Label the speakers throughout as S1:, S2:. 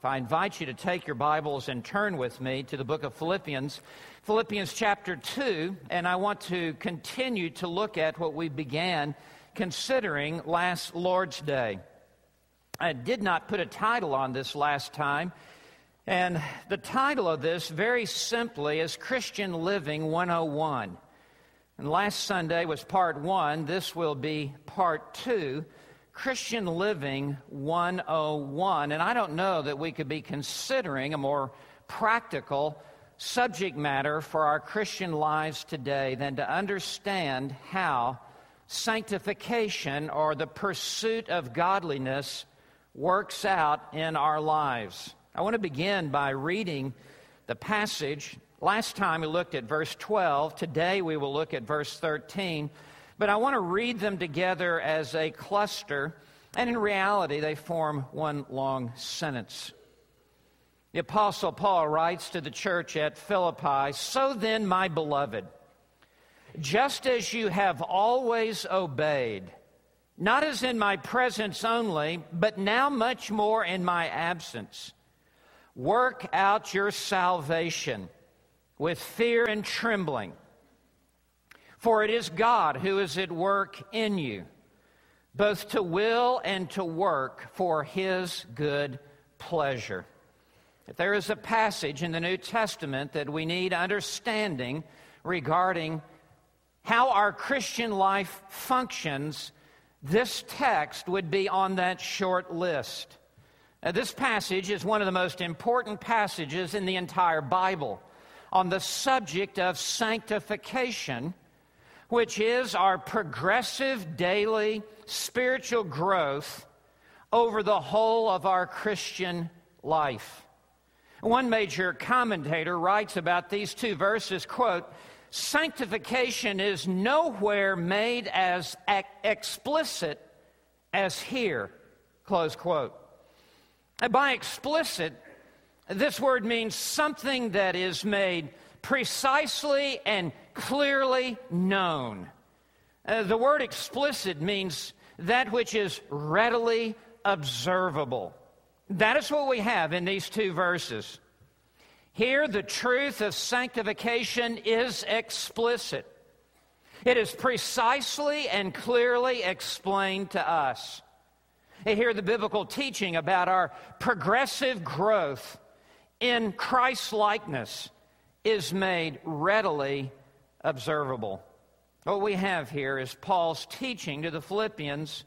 S1: I invite you to take your Bibles and turn with me to the book of Philippians, Philippians chapter 2, and I want to continue to look at what we began considering last Lord's Day. I did not put a title on this last time, and the title of this, very simply, is Christian Living 101. And last Sunday was part 1. This will be part 2. Christian Living 101, and I don't know that we could be considering a more practical subject matter for our Christian lives today than to understand how sanctification, or the pursuit of godliness, works out in our lives. I want to begin by reading the passage. Last time we looked at verse 12. Today we will look at verse 13. But I want to read them together as a cluster, and in reality, they form one long sentence. The Apostle Paul writes to the church at Philippi, "So then, my beloved, just as you have always obeyed, not as in my presence only, but now much more in my absence, work out your salvation with fear and trembling. For it is God who is at work in you, both to will and to work for His good pleasure." If there is a passage in the New Testament that we need understanding regarding how our Christian life functions, this text would be on that short list. This passage is one of the most important passages in the entire Bible on the subject of sanctification, which is our progressive daily spiritual growth over the whole of our Christian life. One major commentator writes about these two verses, quote, "Sanctification is nowhere made as explicit as here," close quote. And by explicit, this word means something that is made precisely and clearly known. The word explicit means that which is readily observable. That is what we have in these two verses. Here, the truth of sanctification is explicit. It is precisely and clearly explained to us. Here, the biblical teaching about our progressive growth in Christ-likeness is made readily observable. What we have here is Paul's teaching to the Philippians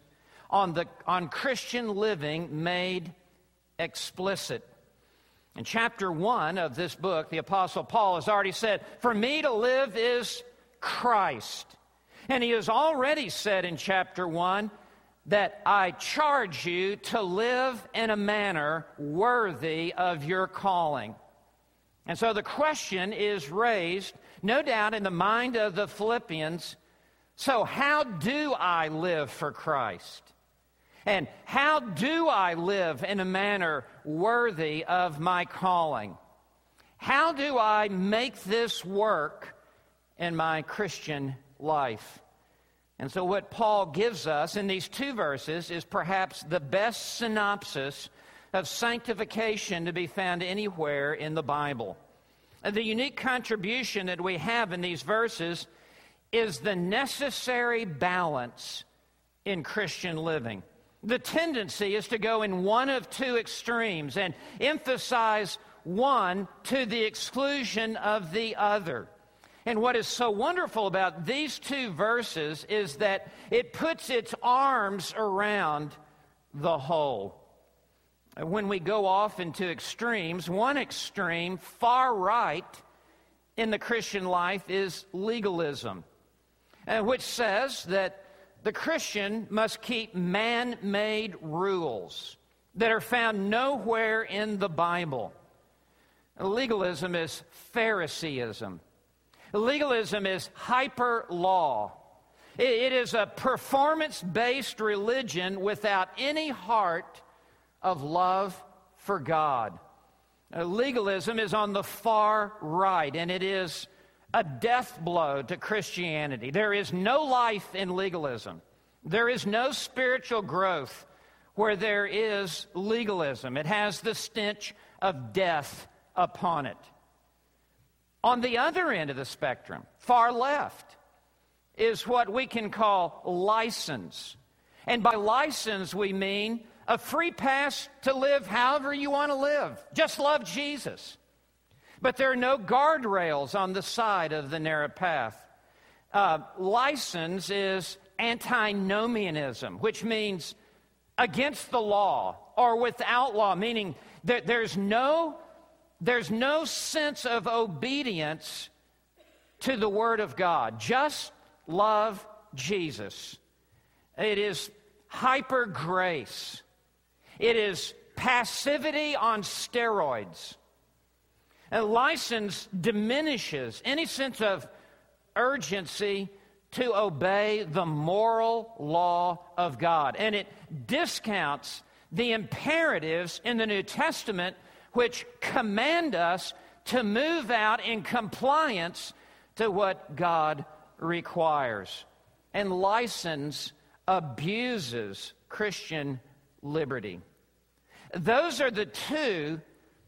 S1: on Christian living made explicit. In chapter 1 of this book, the Apostle Paul has already said, "For me to live is Christ." And he has already said in chapter 1 that I charge you to live in a manner worthy of your calling. And so the question is raised, no doubt, in the mind of the Philippians, so how do I live for Christ? And how do I live in a manner worthy of my calling? How do I make this work in my Christian life? And so what Paul gives us in these two verses is perhaps the best synopsis of sanctification to be found anywhere in the Bible. The unique contribution that we have in these verses is the necessary balance in Christian living. The tendency is to go in one of two extremes and emphasize one to the exclusion of the other. And what is so wonderful about these two verses is that it puts its arms around the whole. When we go off into extremes, one extreme, far right in the Christian life, is legalism, which says that the Christian must keep man-made rules that are found nowhere in the Bible. Legalism is Phariseeism. Legalism is hyper-law. It is a performance-based religion without any heart of love for God. Legalism is on the far right, and it is a death blow to Christianity. There is no life in legalism. There is no spiritual growth where there is legalism. It has the stench of death upon it. On the other end of the spectrum, far left, is what we can call license. And by license, we mean a free pass to live however you want to live. Just love Jesus. But there are no guardrails on the side of the narrow path. License is antinomianism, which means against the law or without law, meaning that there's no sense of obedience to the Word of God. Just love Jesus. It is hyper grace. It is passivity on steroids. A license diminishes any sense of urgency to obey the moral law of God. And it discounts the imperatives in the New Testament which command us to move out in compliance to what God requires. And license abuses Christian liberty. Those are the two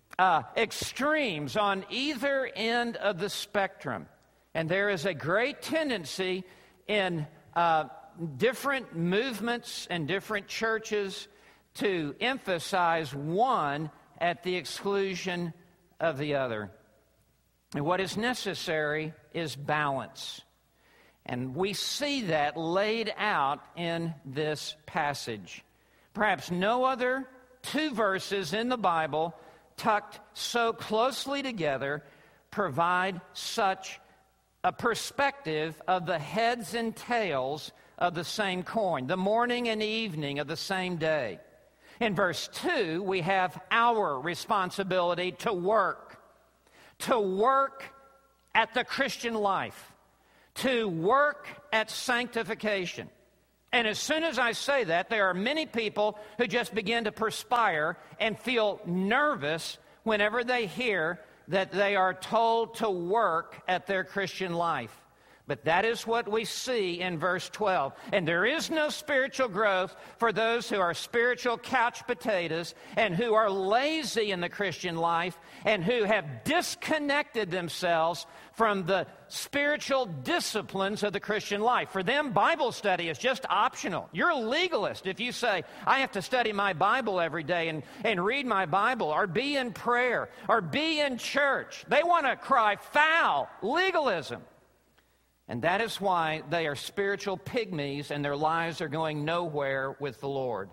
S1: extremes on either end of the spectrum. And there is a great tendency in different movements and different churches to emphasize one at the exclusion of the other. And what is necessary is balance. And we see that laid out in this passage. Perhaps no other two verses in the Bible tucked so closely together provide such a perspective of the heads and tails of the same coin, the morning and evening of the same day. In verse 2, we have our responsibility to work at the Christian life, to work at sanctification. And as soon as I say that, there are many people who just begin to perspire and feel nervous whenever they hear that they are told to work at their Christian life. But that is what we see in verse 12. And there is no spiritual growth for those who are spiritual couch potatoes and who are lazy in the Christian life and who have disconnected themselves from the spiritual disciplines of the Christian life. For them, Bible study is just optional. You're a legalist if you say, I have to study my Bible every day and read my Bible or be in prayer or be in church. They want to cry foul, legalism. And that is why they are spiritual pygmies and their lives are going nowhere with the Lord.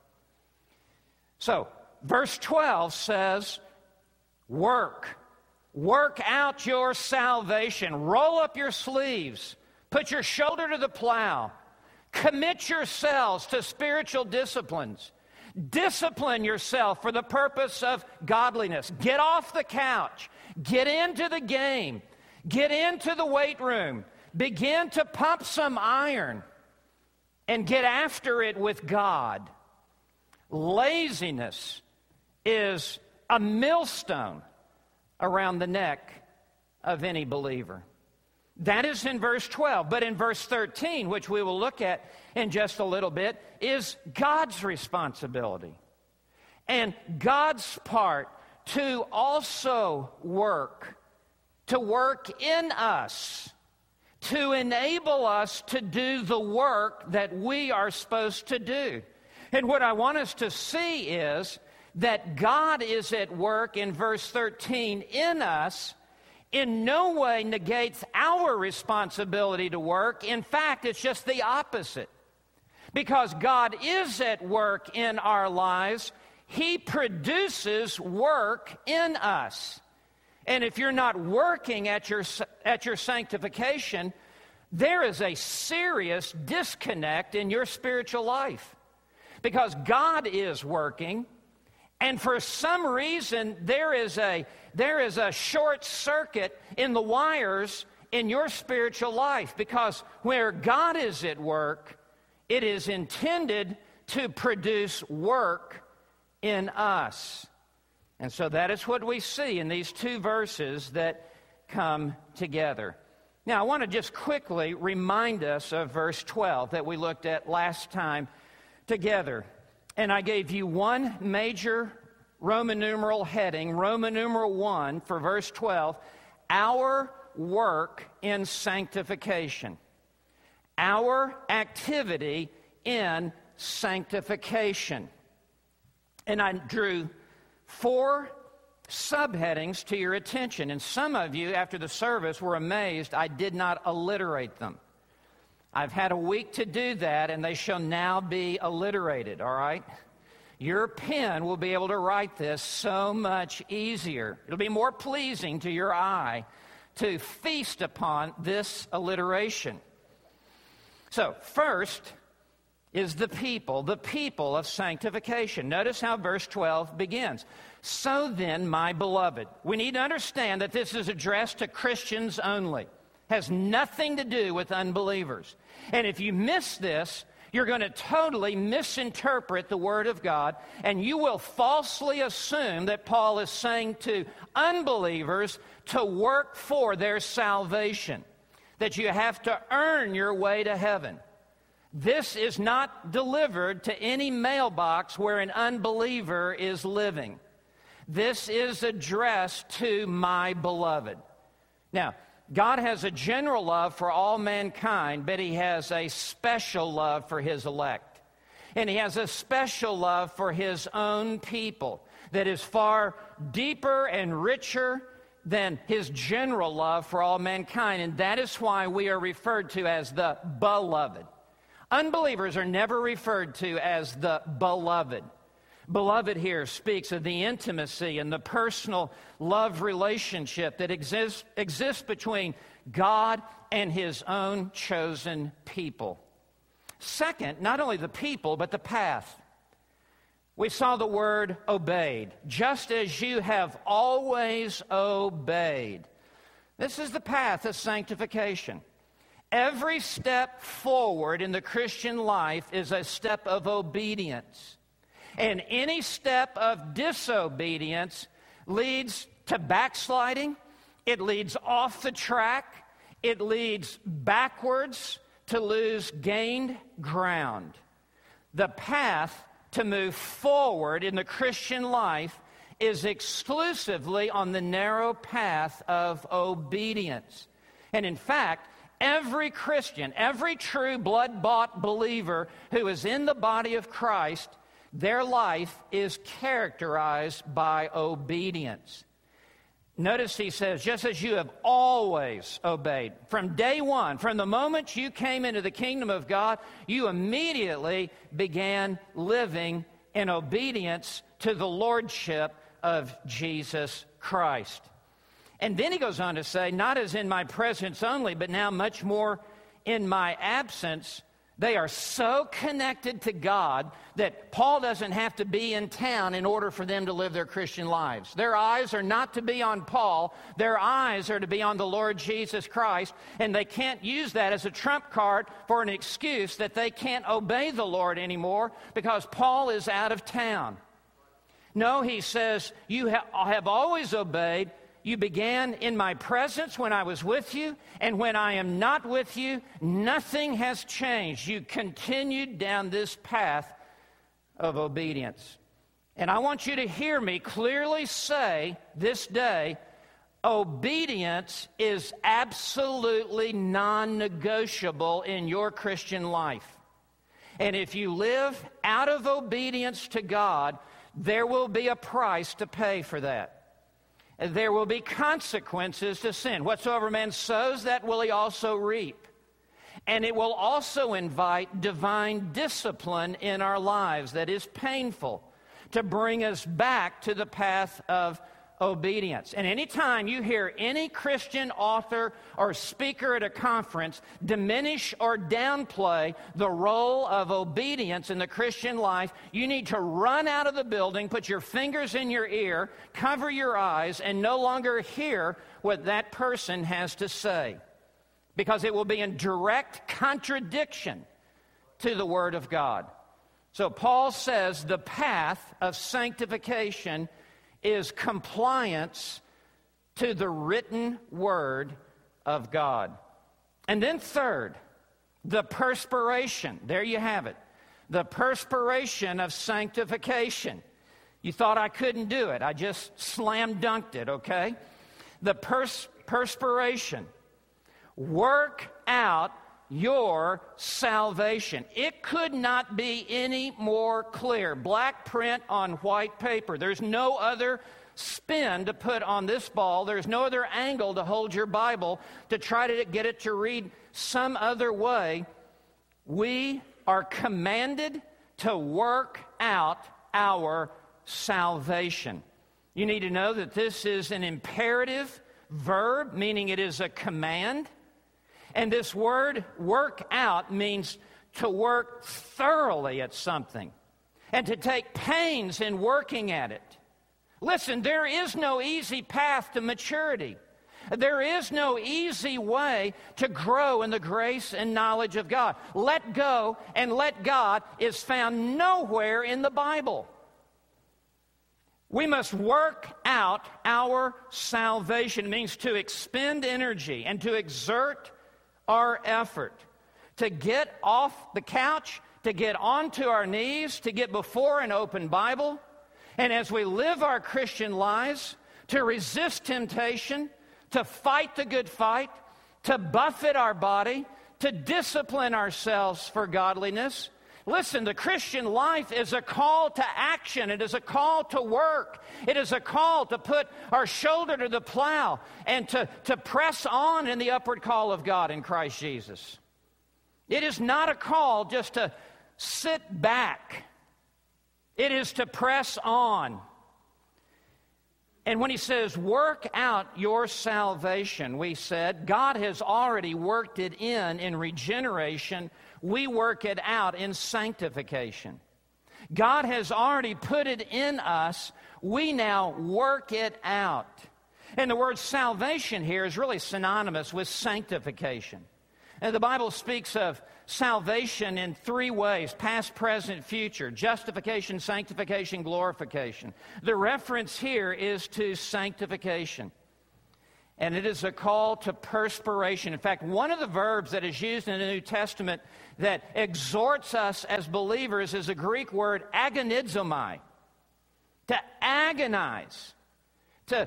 S1: So, verse 12 says, work. Work out your salvation. Roll up your sleeves. Put your shoulder to the plow. Commit yourselves to spiritual disciplines. Discipline yourself for the purpose of godliness. Get off the couch. Get into the game. Get into the weight room. Begin to pump some iron and get after it with God. Laziness is a millstone around the neck of any believer. That is in verse 12. But in verse 13, which we will look at in just a little bit, is God's responsibility and God's part to also work, to work in us, to enable us to do the work that we are supposed to do. And what I want us to see is that God is at work in verse 13 in us, in no way negates our responsibility to work. In fact, it's just the opposite. Because God is at work in our lives, He produces work in us. And if you're not working at your sanctification, there is a serious disconnect in your spiritual life. Because God is working, and for some reason there is a short circuit in the wires in your spiritual life. Because where God is at work, it is intended to produce work in us. And so that is what we see in these two verses that come together. Now, I want to just quickly remind us of verse 12 that we looked at last time together. And I gave you one major Roman numeral heading, Roman numeral 1 for verse 12, our work in sanctification. Our activity in sanctification. And I drew 4 subheadings to your attention. And some of you, after the service, were amazed I did not alliterate them. I've had a week to do that, and they shall now be alliterated, all right? Your pen will be able to write this so much easier. It'll be more pleasing to your eye to feast upon this alliteration. So, first is the people of sanctification. Notice how verse 12 begins. So then, my beloved. We need to understand that this is addressed to Christians only. Has nothing to do with unbelievers. And if you miss this, you're going to totally misinterpret the Word of God, and you will falsely assume that Paul is saying to unbelievers to work for their salvation, that you have to earn your way to heaven. This is not delivered to any mailbox where an unbeliever is living. This is addressed to my beloved. Now, God has a general love for all mankind, but He has a special love for His elect. And He has a special love for His own people that is far deeper and richer than His general love for all mankind. And that is why we are referred to as the beloved. Unbelievers are never referred to as the beloved. Beloved here speaks of the intimacy and the personal love relationship that exists between God and His own chosen people. Second, not only the people, but the path. We saw the word obeyed, just as you have always obeyed. This is the path of sanctification. Every step forward in the Christian life is a step of obedience. And any step of disobedience leads to backsliding. It leads off the track. It leads backwards to lose gained ground. The path to move forward in the Christian life is exclusively on the narrow path of obedience. And in fact, every Christian, every true blood-bought believer who is in the body of Christ, their life is characterized by obedience. Notice he says, just as you have always obeyed. From day one, from the moment you came into the kingdom of God, you immediately began living in obedience to the lordship of Jesus Christ. And then he goes on to say, not as in my presence only, but now much more in my absence. They are so connected to God that Paul doesn't have to be in town in order for them to live their Christian lives. Their eyes are not to be on Paul. Their eyes are to be on the Lord Jesus Christ. And they can't use that as a trump card for an excuse that they can't obey the Lord anymore because Paul is out of town. No, he says, you have always obeyed. You began in my presence when I was with you, and when I am not with you, nothing has changed. You continued down this path of obedience. And I want you to hear me clearly say this day, obedience is absolutely non-negotiable in your Christian life. And if you live out of obedience to God, there will be a price to pay for that. There will be consequences to sin. Whatsoever man sows, that will he also reap. And it will also invite divine discipline in our lives that is painful to bring us back to the path of obedience. And anytime you hear any Christian author or speaker at a conference diminish or downplay the role of obedience in the Christian life, you need to run out of the building, put your fingers in your ear, cover your eyes, and no longer hear what that person has to say, because it will be in direct contradiction to the Word of God. So Paul says the path of sanctification is compliance to the written Word of God. And then third, the perspiration. There you have it. the perspiration of sanctification. You thought I couldn't do it. I just slam dunked it, okay? The perspiration. Work out your salvation. It could not be any more clear. Black print on white paper. There's no other spin to put on this ball. There's no other angle to hold your Bible to try to get it to read some other way. We are commanded to work out our salvation. You need to know that this is an imperative verb, meaning it is a command. And this word, work out, means to work thoroughly at something and to take pains in working at it. Listen, there is no easy path to maturity. There is no easy way to grow in the grace and knowledge of God. Let go and let God is found nowhere in the Bible. We must work out our salvation. It means to expend energy and to exert our effort, to get off the couch, to get onto our knees, to get before an open Bible, and as we live our Christian lives, to resist temptation, to fight the good fight, to buffet our body, to discipline ourselves for godliness. Listen, the Christian life is a call to action. It is a call to work. It is a call to put our shoulder to the plow and to press on in the upward call of God in Christ Jesus. It is not a call just to sit back. It is to press on. And when he says, work out your salvation, we said, God has already worked it in regeneration. We work it out in sanctification. God has already put it in us. We now work it out. And the word salvation here is really synonymous with sanctification. And the Bible speaks of salvation in three ways: past, present, future. Justification, sanctification, glorification. The reference here is to sanctification. And it is a call to perspiration. In fact, one of the verbs that is used in the New Testament that exhorts us as believers is a Greek word agonizomai. To agonize. To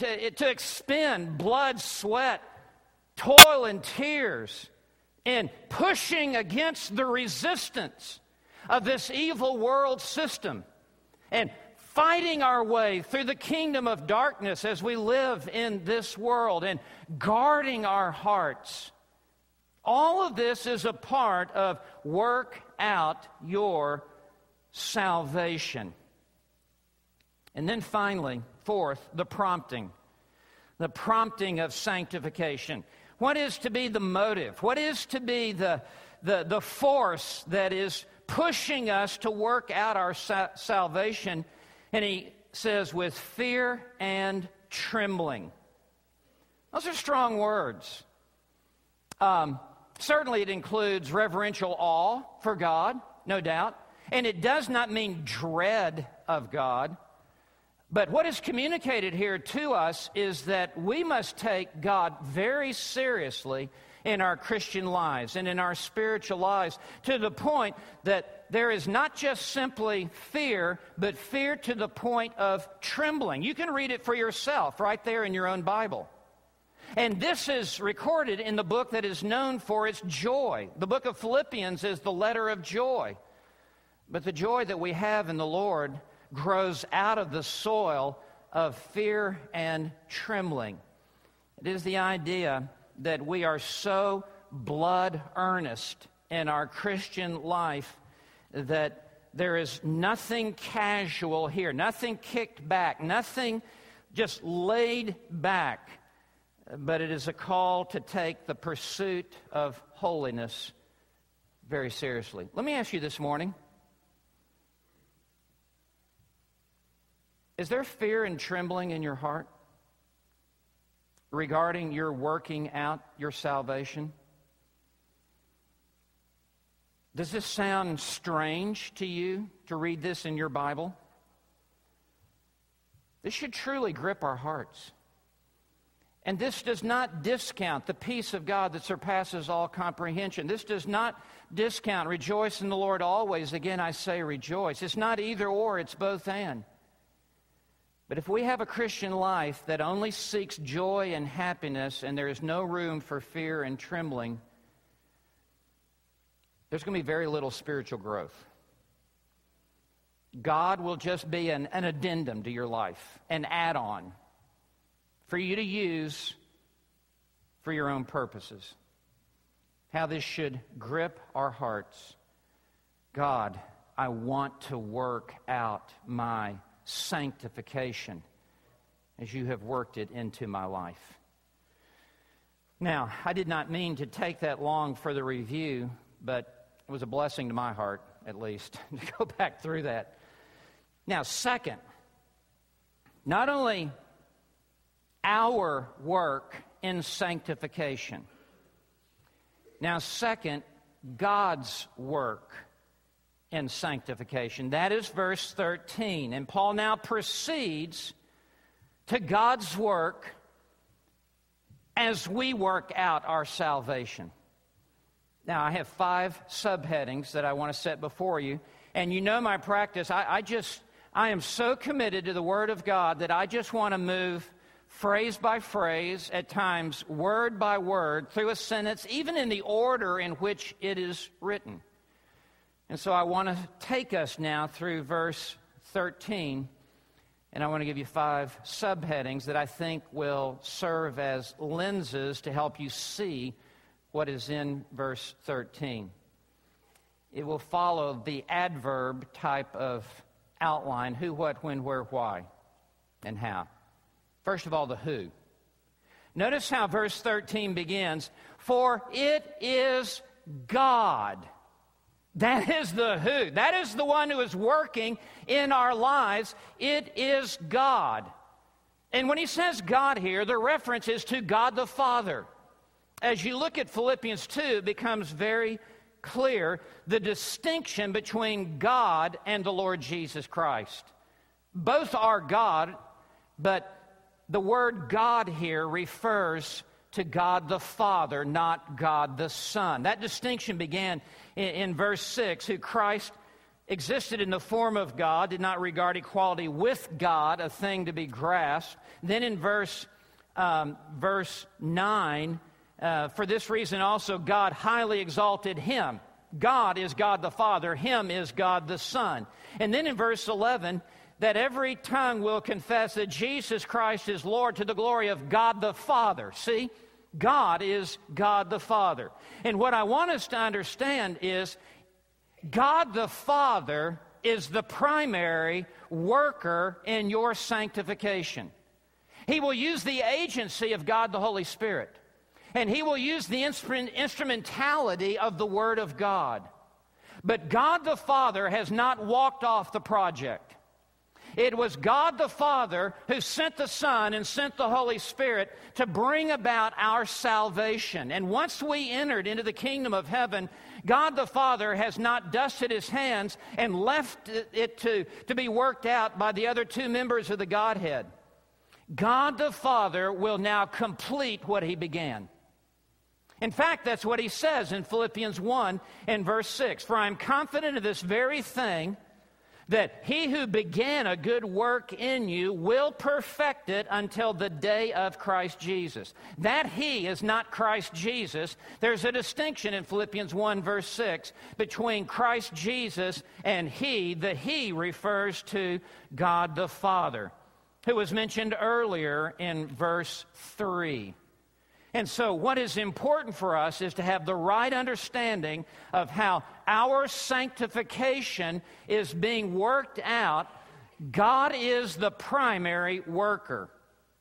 S1: expend blood, sweat, toil, and tears in pushing against the resistance of this evil world system and fighting our way through the kingdom of darkness as we live in this world and guarding our hearts. All of this is a part of work out your salvation. And then finally, fourth, the prompting of sanctification. What is to be the motive? What is to be the force that is pushing us to work out our salvation? And he says, with fear and trembling. Those are strong words. Certainly it includes reverential awe for God, no doubt. And it does not mean dread of God. But what is communicated here to us is that we must take God very seriously in our Christian lives and in our spiritual lives, to the point that there is not just simply fear, but fear to the point of trembling. You can read it for yourself right there in your own Bible. And this is recorded in the book that is known for its joy. The book of Philippians is the letter of joy. But the joy that we have in the Lord grows out of the soil of fear and trembling. It is the idea that we are so blood earnest in our Christian life that there is nothing casual here, nothing kicked back, nothing just laid back, but it is a call to take the pursuit of holiness very seriously. Let me ask you this morning, is there fear and trembling in your heart regarding your working out your salvation? Does this sound strange to you to read this in your Bible? This should truly grip our hearts. And this does not discount the peace of God that surpasses all comprehension. This does not discount rejoice in the Lord always. Again, I say rejoice. It's not either or, it's both and. But if we have a Christian life that only seeks joy and happiness and there is no room for fear and trembling, there's going to be very little spiritual growth. God will just be an addendum to your life, an add-on for you to use for your own purposes. How this should grip our hearts. God, I want to work out my sanctification as you have worked it into my life. Now, I did not mean to take that long for the review, but it was a blessing to my heart, at least, to go back through that. Now, second, not only our work in sanctification. Now, second, God's work in sanctification. That is verse 13. And Paul now proceeds to God's work as we work out our salvation. Now, I have 5 subheadings that I want to set before you. And you know my practice. I am so committed to the Word of God that I just want to move phrase by phrase, at times word by word, through a sentence, even in the order in which it is written. And so I want to take us now through verse 13, and I want to give you 5 subheadings that I think will serve as lenses to help you see what is in verse 13. It will follow the adverb type of outline: who, what, when, where, why, and how. First of all, the who. Notice how verse 13 begins. For it is God. That is the who. That is the one who is working in our lives. It is God. And when he says God here, the reference is to God the Father. As you look at Philippians 2, it becomes very clear the distinction between God and the Lord Jesus Christ. Both are God, but the word God here refers to God the Father, not God the Son. That distinction began in verse 6, who Christ existed in the form of God, did not regard equality with God a thing to be grasped. Then in verse 9, for this reason also God highly exalted him. God is God the Father, him is God the Son. And then in verse 11, that every tongue will confess that Jesus Christ is Lord to the glory of God the Father. See? God is God the Father. And what I want us to understand is God the Father is the primary worker in your sanctification. He will use the agency of God the Holy Spirit. And He will use the instrumentality of the Word of God. But God the Father has not walked off the project. It was God the Father who sent the Son and sent the Holy Spirit to bring about our salvation. And once we entered into the kingdom of heaven, God the Father has not dusted His hands and left it to be worked out by the other 2 members of the Godhead. God the Father will now complete what He began. In fact, that's what He says in Philippians 1 and verse 6. For I am confident of this very thing, that He who began a good work in you will perfect it until the day of Christ Jesus. That He is not Christ Jesus. There's a distinction in Philippians 1 verse 6 between Christ Jesus and He. The He refers to God the Father, who was mentioned earlier in verse 3. And so what is important for us is to have the right understanding of how our sanctification is being worked out. God is the primary worker.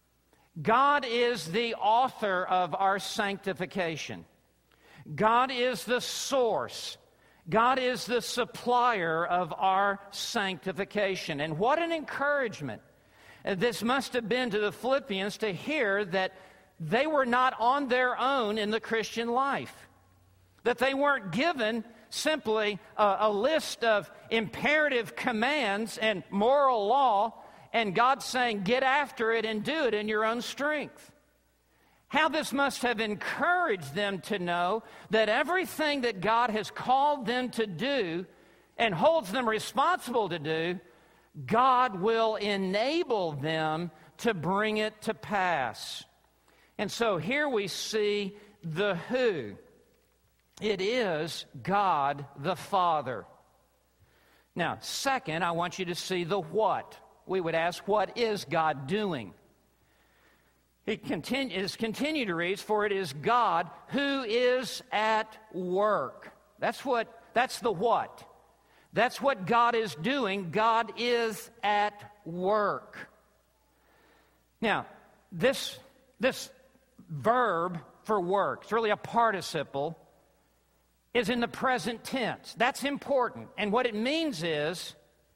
S1: God is the author of our sanctification. God is the source. God is the supplier of our sanctification. And what an encouragement this must have been to the Philippians to hear that they were not on their own in the Christian life. That they weren't given simply a list of imperative commands and moral law, and God saying, get after it and do it in your own strength. How this must have encouraged them to know that everything that God has called them to do and holds them responsible to do, God will enable them to bring it to pass. And so here we see the who. It is God the Father. Now, second, I want you to see the what. We would ask, what is God doing? It is continued to read, for it is God who is at work. That's the what. That's what God is doing. God is at work. Now, this verb for work, it's really a participle, is in the present tense. That's important. And what it means is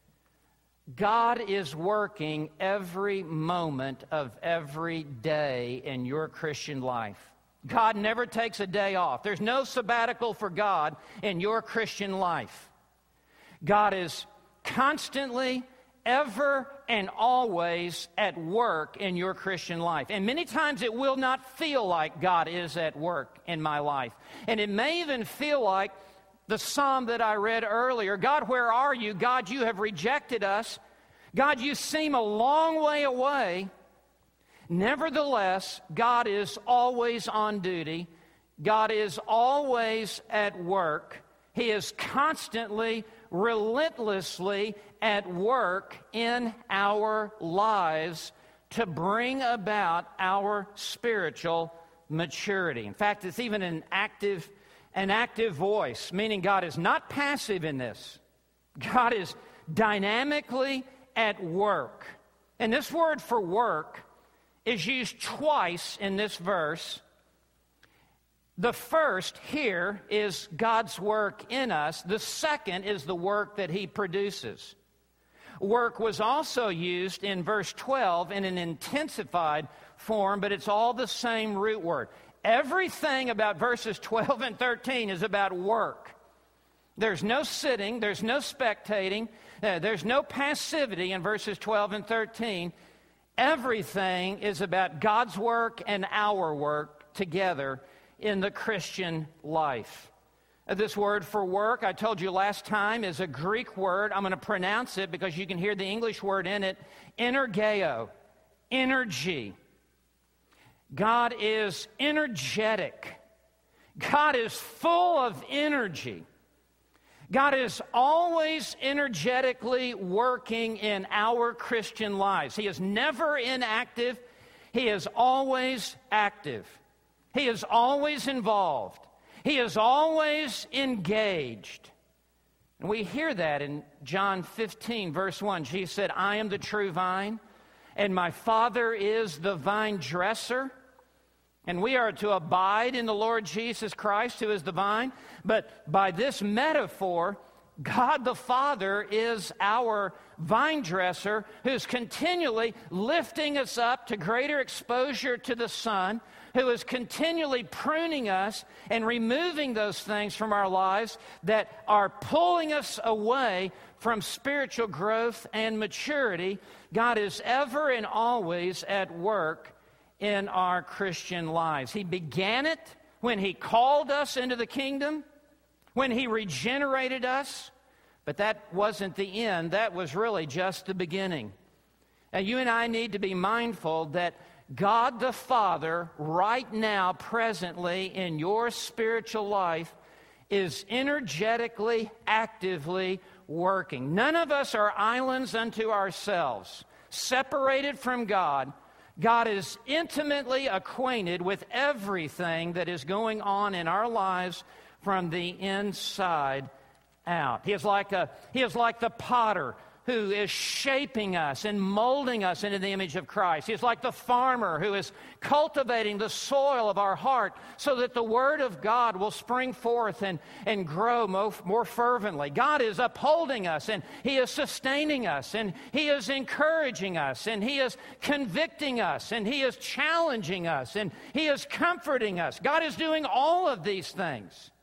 S1: God is working every moment of every day in your Christian life. God never takes a day off. There's no sabbatical for God in your Christian life. God is constantly, ever and always at work in your Christian life. And many times it will not feel like God is at work in my life. And it may even feel like the psalm that I read earlier, God, where are you? God, you have rejected us. God, you seem a long way away. Nevertheless, God is always on duty. God is always at work. He is constantly, relentlessly at work in our lives to bring about our spiritual maturity. In fact, it's even an active voice, meaning God is not passive in this. God is dynamically at work. And this word for work is used twice in this verse. The first here is God's work in us. The second is the work that He produces. Work was also used in verse 12 in an intensified form, but it's all the same root word. Everything about verses 12 and 13 is about work. There's no sitting, there's no spectating, there's no passivity in verses 12 and 13. Everything is about God's work and our work together in the Christian life. This word for work, I told you last time, is a Greek word. I'm going to pronounce it because you can hear the English word in it. Energeo, energy. God is energetic. God is full of energy. God is always energetically working in our Christian lives. He is never inactive. He is always active. He is always involved. He is always engaged. And we hear that in John 15, verse 1. Jesus said, I am the true vine, and my Father is the vine dresser. And we are to abide in the Lord Jesus Christ, who is the vine. But by this metaphor, God the Father is our vine dresser who's continually lifting us up to greater exposure to the sun, who is continually pruning us and removing those things from our lives that are pulling us away from spiritual growth and maturity. God is ever and always at work in our Christian lives. He began it when He called us into the kingdom, when He regenerated us, but that wasn't the end. That was really just the beginning. Now, you and I need to be mindful that God the Father, right now, presently, in your spiritual life, is energetically, actively working. None of us are islands unto ourselves, separated from God. God is intimately acquainted with everything that is going on in our lives from the inside out. He is like the potter who is shaping us and molding us into the image of Christ. He is like the farmer who is cultivating the soil of our heart so that the Word of God will spring forth and grow more fervently. God is upholding us, and He is sustaining us, and He is encouraging us, and He is convicting us, and He is challenging us, and He is comforting us. God is doing all of these things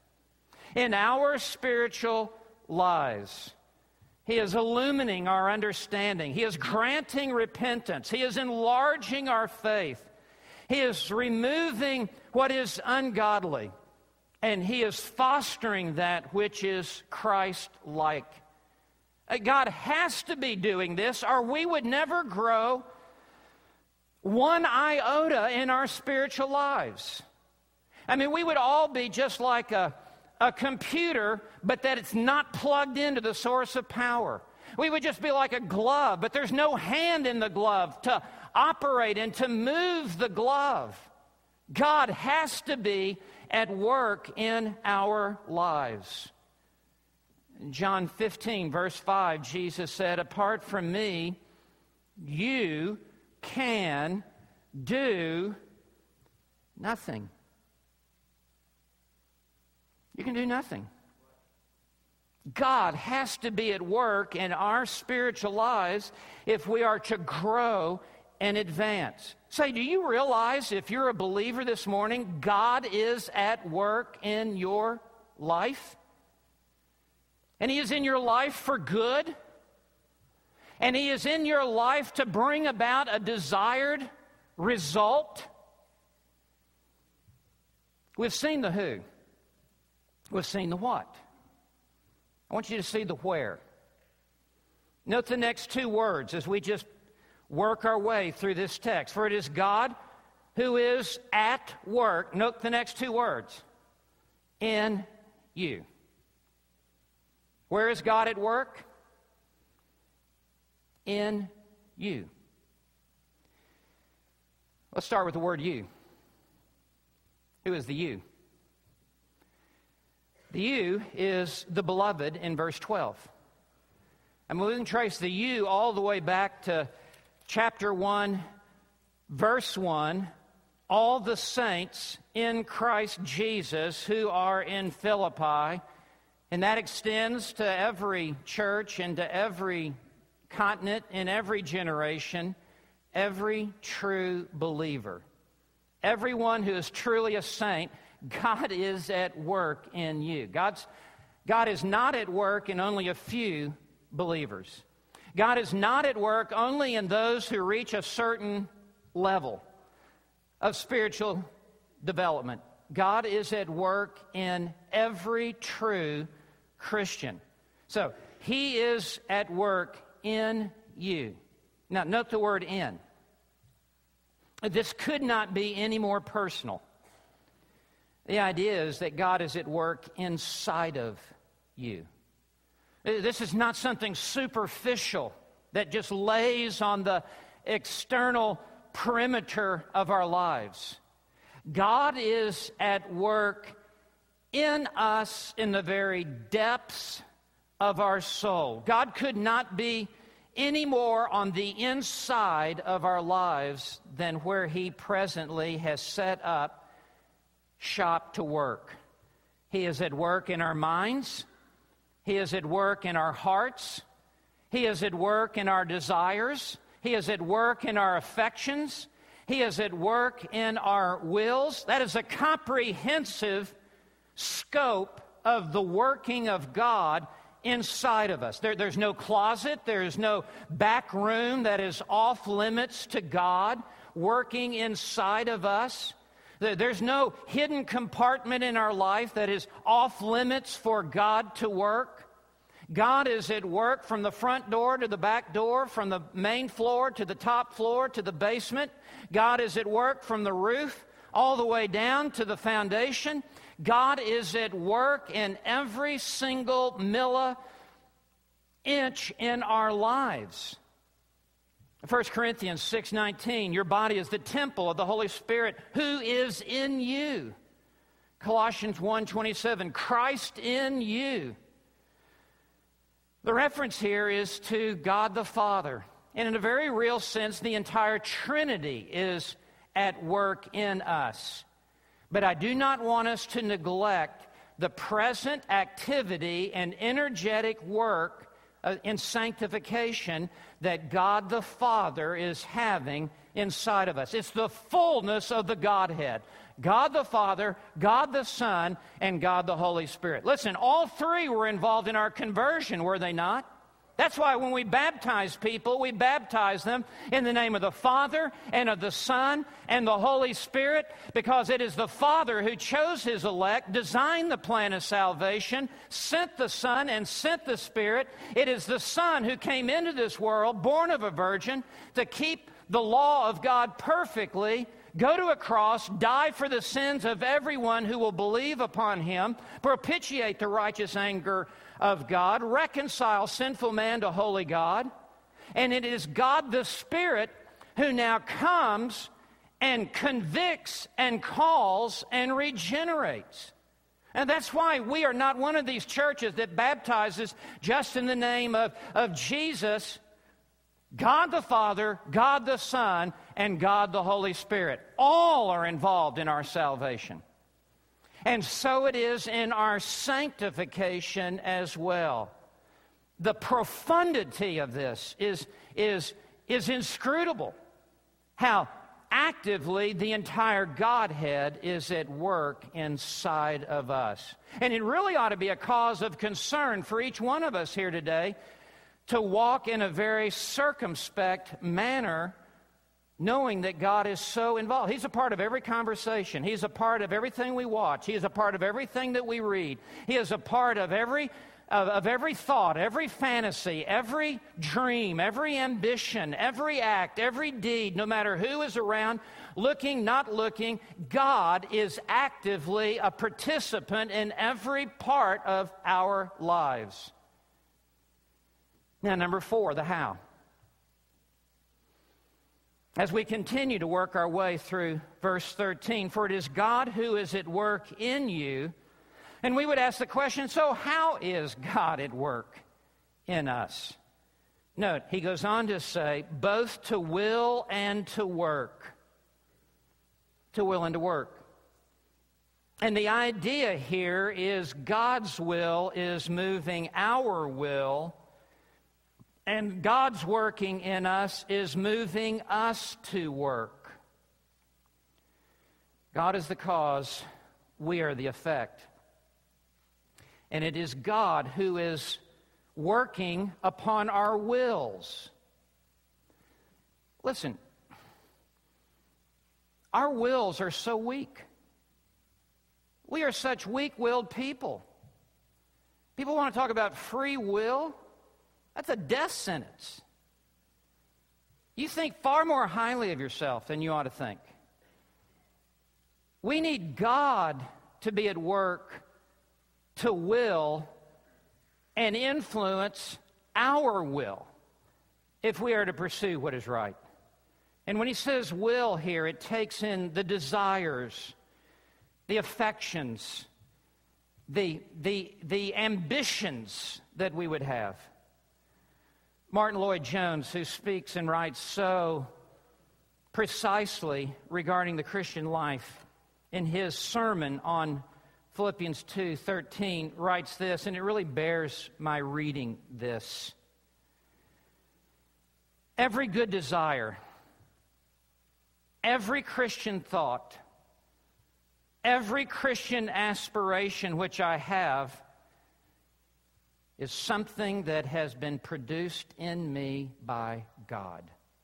S1: in our spiritual lives. He is illumining our understanding. He is granting repentance. He is enlarging our faith. He is removing what is ungodly, and He is fostering that which is Christ-like. God has to be doing this, or we would never grow one iota in our spiritual lives. I mean, we would all be just like a computer, but that it's not plugged into the source of power. We would just be like a glove, but there's no hand in the glove to operate and to move the glove. God has to be at work in our lives. In John 15, verse 5, Jesus said, "Apart from me, you can do nothing." You can do nothing. God has to be at work in our spiritual lives if we are to grow and advance. Say, do you realize if you're a believer this morning, God is at work in your life? And He is in your life for good? And He is in your life to bring about a desired result? We've seen the who. We've seen the what. I want you to see the where. Note the next two words as we just work our way through this text. For it is God who is at work. Note the next two words. In you. Where is God at work? In you. Let's start with the word you. Who is the you? The you is the beloved in verse 12. And we can trace the you all the way back to chapter 1, verse 1. All the saints in Christ Jesus who are in Philippi. And that extends to every church and to every continent, in every generation, every true believer. Everyone who is truly a saint, God is at work in you. God is not at work in only a few believers. God is not at work only in those who reach a certain level of spiritual development. God is at work in every true Christian. So, He is at work in you. Now, note the word in. This could not be any more personal. The idea is that God is at work inside of you. This is not something superficial that just lays on the external perimeter of our lives. God is at work in us in the very depths of our soul. God could not be any more on the inside of our lives than where He presently has set up shop to work. He is at work in our minds. He is at work in our hearts. He is at work in our desires. He is at work in our affections. He is at work in our wills. That is a comprehensive scope of the working of God inside of us. There's no closet. There's no back room that is off limits to God working inside of us. There's no hidden compartment in our life that is off limits for God to work. God is at work from the front door to the back door, from the main floor to the top floor to the basement. God is at work from the roof all the way down to the foundation. God is at work in every single inch in our lives. 1 Corinthians 6:19, your body is the temple of the Holy Spirit who is in you. Colossians 1:27, Christ in you. The reference here is to God the Father. And in a very real sense, the entire Trinity is at work in us. But I do not want us to neglect the present activity and energetic work in sanctification that God the Father is having inside of us. It's the fullness of the Godhead. God the Father, God the Son, and God the Holy Spirit. Listen, all three were involved in our conversion, were they not? That's why when we baptize people, we baptize them in the name of the Father and of the Son and the Holy Spirit, because it is the Father who chose His elect, designed the plan of salvation, sent the Son and sent the Spirit. It is the Son who came into this world, born of a virgin, to keep the law of God perfectly, go to a cross, die for the sins of everyone who will believe upon Him, propitiate the righteous anger of God, reconcile sinful man to holy God. And it is God the Spirit who now comes and convicts and calls and regenerates. And that's why we are not one of these churches that baptizes just in the name of Jesus. God the Father, God the Son, and God the Holy Spirit. All are involved in our salvation. And so it is in our sanctification as well. The profundity of this is inscrutable. How actively the entire Godhead is at work inside of us. And it really ought to be a cause of concern for each one of us here today to walk in a very circumspect manner, knowing that God is so involved. He's a part of every conversation. He's a part of everything we watch. He is a part of everything that we read. He is a part of every thought, every fantasy, every dream, every ambition, every act, every deed, no matter who is around, looking, not looking. God is actively a participant in every part of our lives. Now, number 4, the how. As we continue to work our way through verse 13, for it is God who is at work in you. And we would ask the question, so how is God at work in us? Note, he goes on to say, both to will and to work. To will and to work. And the idea here is God's will is moving our will, and God's working in us is moving us to work. God is the cause, we are the effect. And it is God who is working upon our wills. Listen, our wills are so weak. We are such weak-willed people. People want to talk about free will. That's a death sentence. You think far more highly of yourself than you ought to think. We need God to be at work to will and influence our will if we are to pursue what is right. And when he says will here, it takes in the desires, the affections, the ambitions that we would have. Martin Lloyd-Jones, who speaks and writes so precisely regarding the Christian life, in his sermon on Philippians 2:13, writes this, and it really bears my reading this. Every good desire, every Christian thought, every Christian aspiration which I have is something that has been produced in me by God.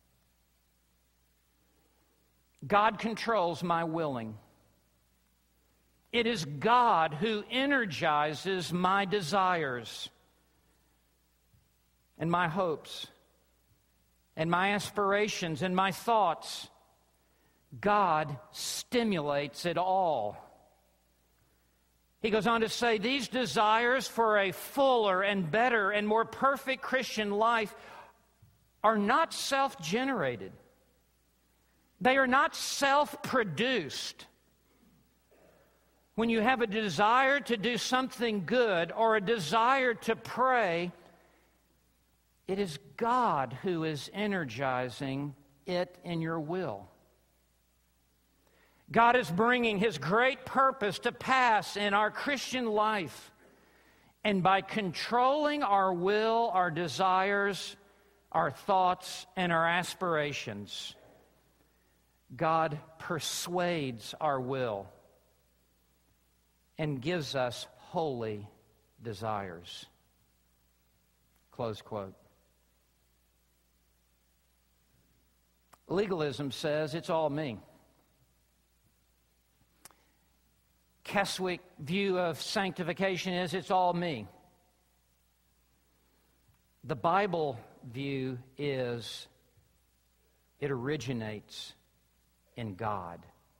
S1: God controls my willing. It is God who energizes my desires and my hopes and my aspirations and my thoughts. God stimulates it all. He goes on to say, these desires for a fuller and better and more perfect Christian life are not self-generated. They are not self-produced. When you have a desire to do something good or a desire to pray, it is God who is energizing it in your will. God is bringing His great purpose to pass in our Christian life. And by controlling our will, our desires, our thoughts, and our aspirations, God persuades our will and gives us holy desires. Close quote. Legalism says it's all me. Keswick view of sanctification is it's all me. The Bible view is it originates in God.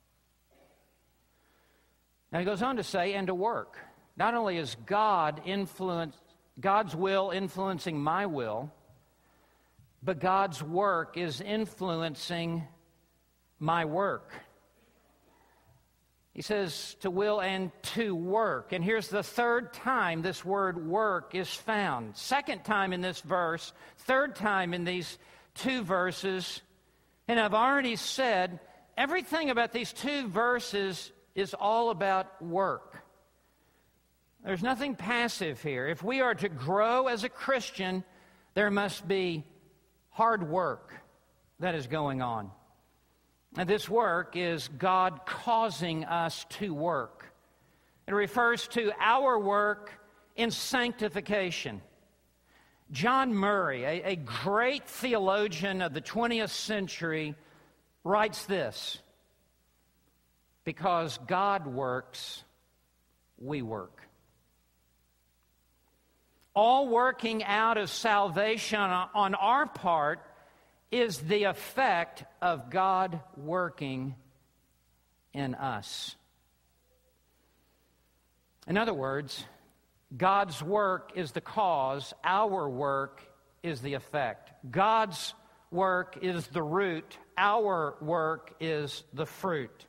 S1: Now he goes on to say, and to work. Not only is God's will influencing my will, but God's work is influencing my work. He says to will and to work. And here's the third time this word work is found. Second time in this verse, third time in these two verses. And I've already said everything about these two verses is all about work. There's nothing passive here. If we are to grow as a Christian, there must be hard work that is going on. And this work is God causing us to work. It refers to our work in sanctification. John Murray, a great theologian of the 20th century, writes this: because God works, we work. All working out of salvation on our part is the effect of God working in us. In other words, God's work is the cause, our work is the effect. God's work is the root, our work is the fruit.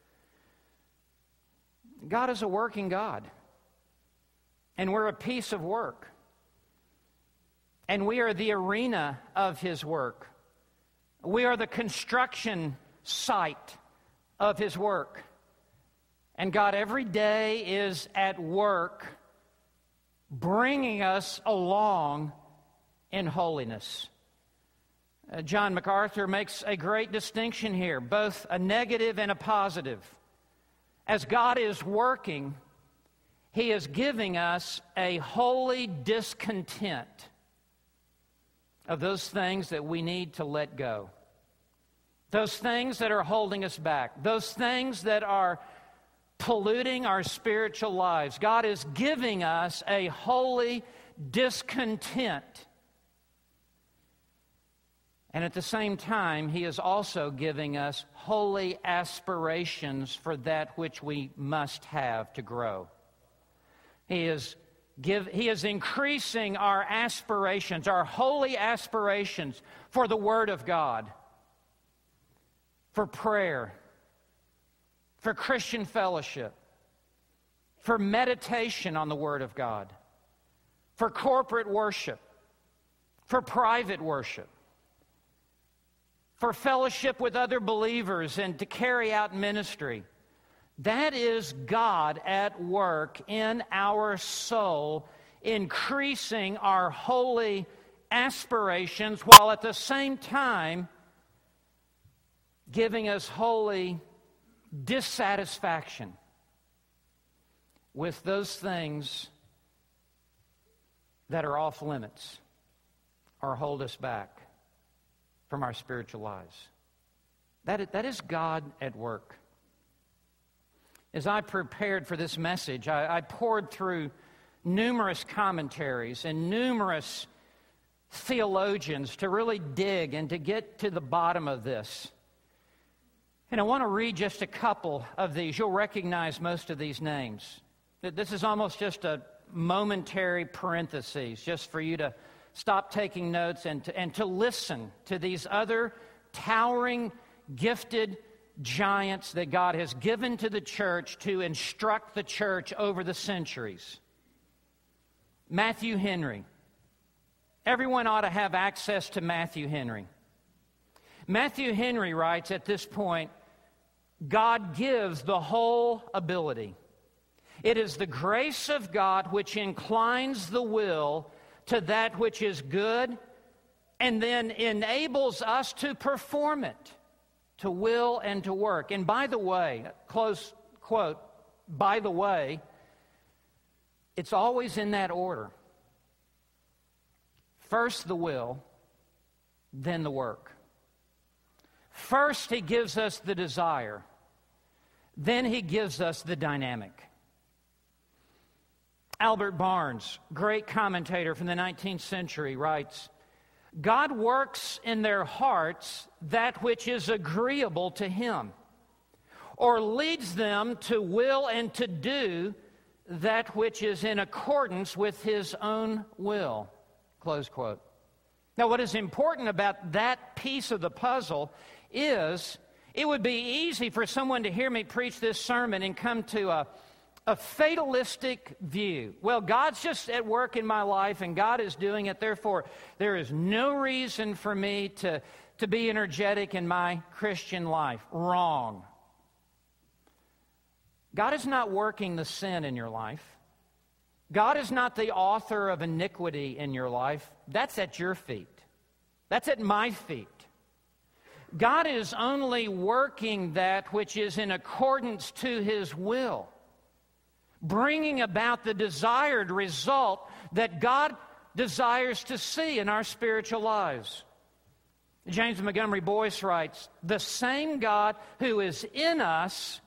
S1: God is a working God, and we're a piece of work. And we are the arena of His work. We are the construction site of His work. And God every day is at work bringing us along in holiness. John MacArthur makes a great distinction here, both a negative and a positive. As God is working, He is giving us a holy discontent of those things that we need to let go. Those things that are holding us back. Those things that are polluting our spiritual lives. God is giving us a holy discontent. And at the same time, He is also giving us holy aspirations for that which we must have to grow. He is increasing our aspirations, our holy aspirations for the Word of God, for prayer, for Christian fellowship, for meditation on the Word of God, for corporate worship, for private worship, for fellowship with other believers and to carry out ministry. That is God at work in our soul, increasing our holy aspirations while at the same time giving us holy dissatisfaction with those things that are off limits or hold us back from our spiritual lives. That is God at work. As I prepared for this message, I poured through numerous commentaries and numerous theologians to really dig and to get to the bottom of this. And I want to read just a couple of these. You'll recognize most of these names. This is almost just a momentary parenthesis, just for you to stop taking notes and to listen to these other towering, gifted giants that God has given to the church to instruct the church over the centuries. Matthew Henry. Everyone ought to have access to Matthew Henry. Matthew Henry writes at this point, God gives the whole ability. It is the grace of God which inclines the will to that which is good and then enables us to perform it, to will and to work. And by the way, close quote, by the way, it's always in that order. First the will, then the work. First, He gives us the desire. Then He gives us the dynamic. Albert Barnes, great commentator from the 19th century, writes, God works in their hearts that which is agreeable to Him, or leads them to will and to do that which is in accordance with His own will. Close quote. Now, what is important about that piece of the puzzle is it would be easy for someone to hear me preach this sermon and come to a fatalistic view. Well, God's just at work in my life and God is doing it. Therefore, there is no reason for me to be energetic in my Christian life. Wrong. God is not working the sin in your life. God is not the author of iniquity in your life. That's at your feet. That's at my feet. God is only working that which is in accordance to His will, bringing about the desired result that God desires to see in our spiritual lives. James Montgomery Boyce writes, the same God who is in us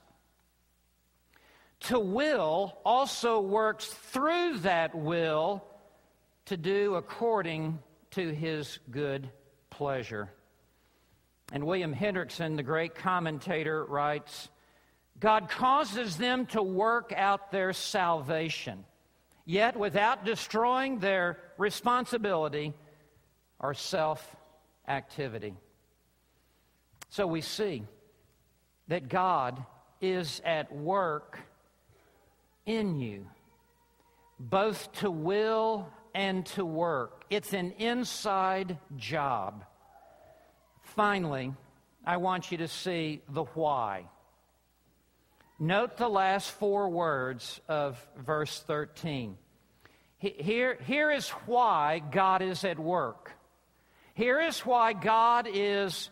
S1: to will also works through that will to do according to His good pleasure. And William Hendrickson, the great commentator, writes, God causes them to work out their salvation, yet without destroying their responsibility or self-activity. So we see that God is at work in you, both to will and to work. It's an inside job. Finally, I want you to see the why. Note the last four words of verse 13. Here is why God is at work. Here is why God is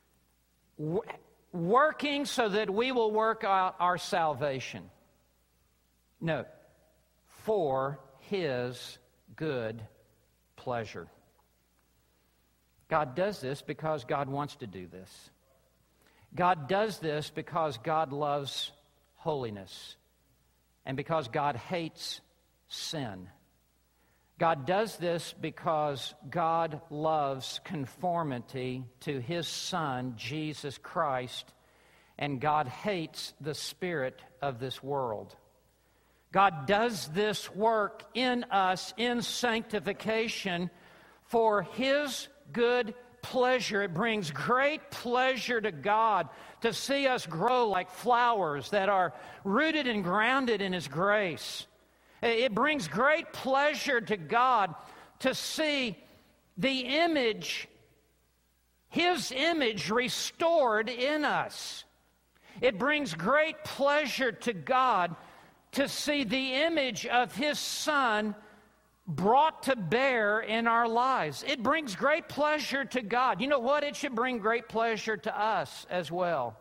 S1: working so that we will work out our salvation. Note, for His good pleasure. God does this because God wants to do this. God does this because God loves holiness and because God hates sin. God does this because God loves conformity to His Son, Jesus Christ, and God hates the spirit of this world. God does this work in us in sanctification for His good pleasure. It brings great pleasure to God to see us grow like flowers that are rooted and grounded in His grace. It brings great pleasure to God to see the image, His image restored in us. It brings great pleasure to God to see the image of His Son brought to bear in our lives. It brings great pleasure to God. You know what? It should bring great pleasure to us as well.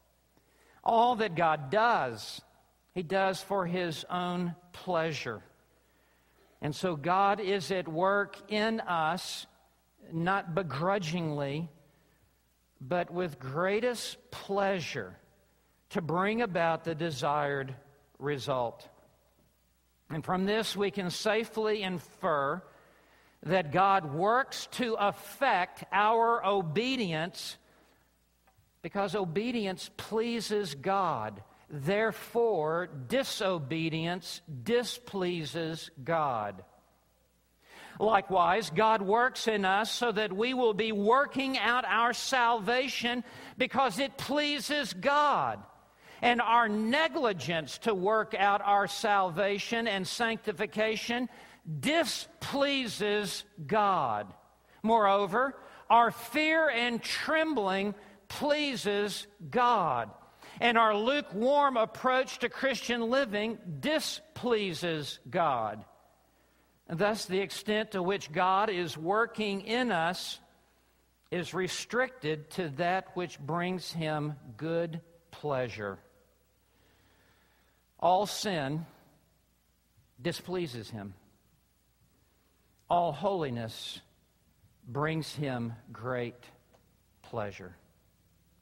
S1: All that God does, He does for His own pleasure. And so God is at work in us, not begrudgingly, but with greatest pleasure to bring about the desired result. And from this we can safely infer that God works to affect our obedience because obedience pleases God. Therefore, disobedience displeases God. Likewise, God works in us so that we will be working out our salvation because it pleases God. And our negligence to work out our salvation and sanctification displeases God. Moreover, our fear and trembling pleases God. And our lukewarm approach to Christian living displeases God. And thus, the extent to which God is working in us is restricted to that which brings Him good pleasure. All sin displeases Him. All holiness brings Him great pleasure.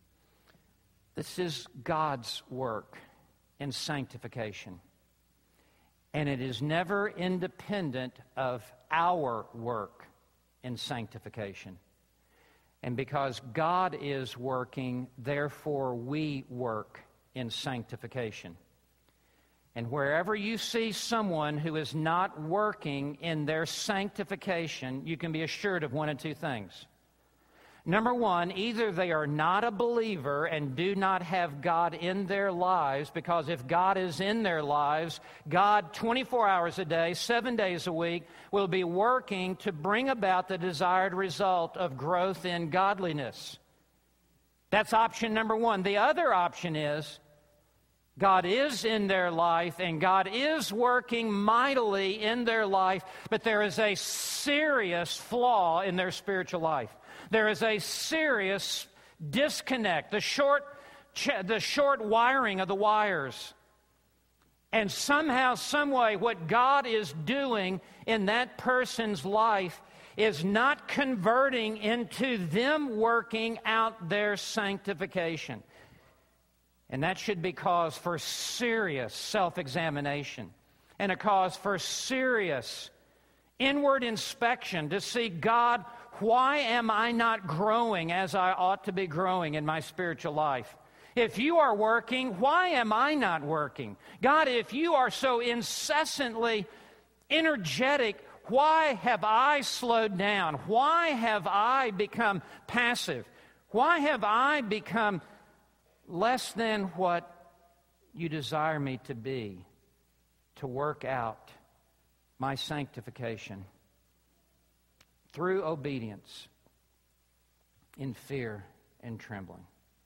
S1: This is God's work in sanctification. And it is never independent of our work in sanctification. And because God is working, therefore we work in sanctification. And wherever you see someone who is not working in their sanctification, you can be assured of one of two things. Number one, either they are not a believer and do not have God in their lives, because if God is in their lives, God 24 hours a day, 7 days a week, will be working to bring about the desired result of growth in godliness. That's option number one. The other option is God is in their life and God is working mightily in their life, but there is a serious flaw in their spiritual life. There is a serious disconnect, the short wiring of the wires. And somehow, some way, what God is doing in that person's life is not converting into them working out their sanctification. And that should be cause for serious self-examination and a cause for serious inward inspection to see, God, why am I not growing as I ought to be growing in my spiritual life? If you are working, why am I not working? God, if you are so incessantly energetic, why have I slowed down? Why have I become passive? Why have I become less than what you desire me to be, to work out my sanctification through obedience in fear and trembling?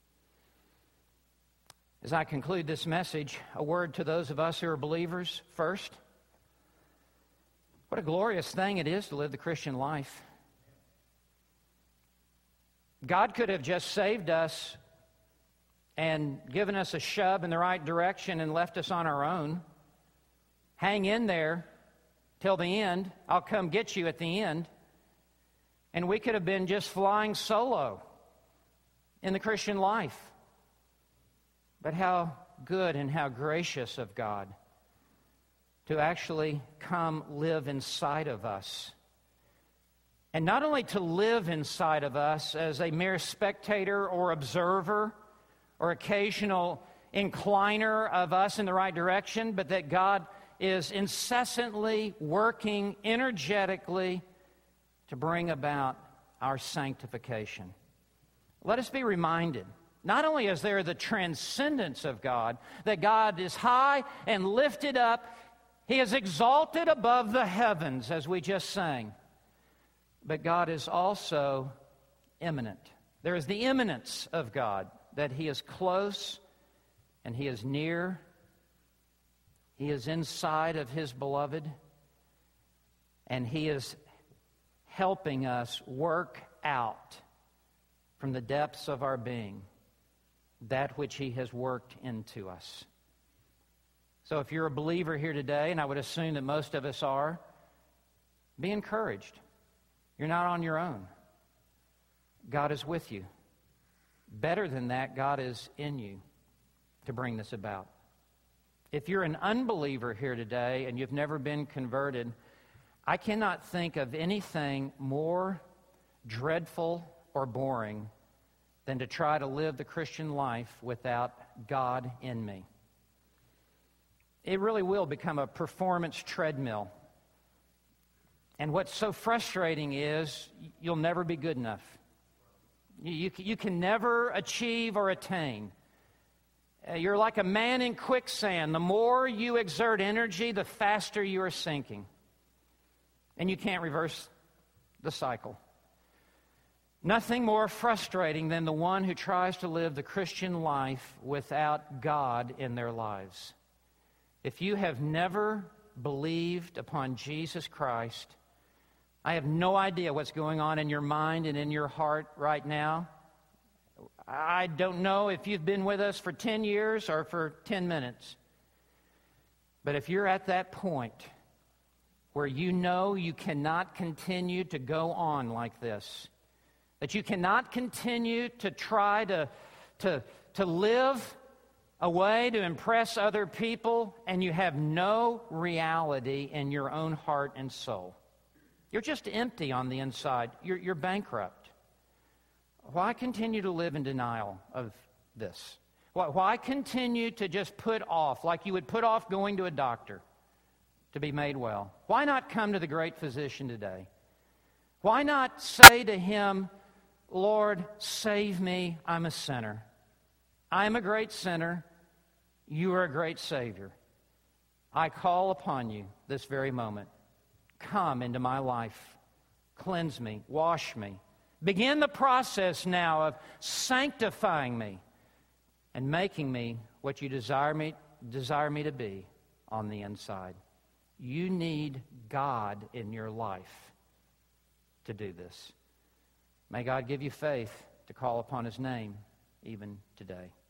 S1: As I conclude this message, a word to those of us who are believers. First, what a glorious thing it is to live the Christian life. God could have just saved us and given us a shove in the right direction and left us on our own. Hang in there till the end. I'll come get you at the end. And we could have been just flying solo in the Christian life. But how good and how gracious of God to actually come live inside of us. And not only to live inside of us as a mere spectator or observer or occasional incliner of us in the right direction, but that God is incessantly working energetically to bring about our sanctification. Let us be reminded, not only is there the transcendence of God, that God is high and lifted up, He is exalted above the heavens, as we just sang, but God is also immanent. There is the immanence of God, that He is close and He is near. He is inside of His beloved, and He is helping us work out from the depths of our being that which He has worked into us. So if you're a believer here today, and I would assume that most of us are, be encouraged. You're not on your own. God is with you. Better than that, God is in you to bring this about. If you're an unbeliever here today and you've never been converted, I cannot think of anything more dreadful or boring than to try to live the Christian life without God in me. It really will become a performance treadmill. And what's so frustrating is you'll never be good enough. You can never achieve or attain. You're like a man in quicksand. The more you exert energy, the faster you are sinking. And you can't reverse the cycle. Nothing more frustrating than the one who tries to live the Christian life without God in their lives. If you have never believed upon Jesus Christ, I have no idea what's going on in your mind and in your heart right now. I don't know if you've been with us for 10 years or for 10 minutes. But if you're at that point where you know you cannot continue to go on like this, that you cannot continue to try to to live a way to impress other people, and you have no reality in your own heart and soul. You're just empty on the inside. You're bankrupt. Why continue to live in denial of this? Why continue to just put off, like you would put off going to a doctor to be made well? Why not come to the great physician today? Why not say to him, Lord, save me, I'm a sinner. I am a great sinner. You are a great Savior. I call upon you this very moment. Come into my life. Cleanse me. Wash me. Begin the process now of sanctifying me and making me what you desire me to be on the inside. You need God in your life to do this. May God give you faith to call upon His name even today.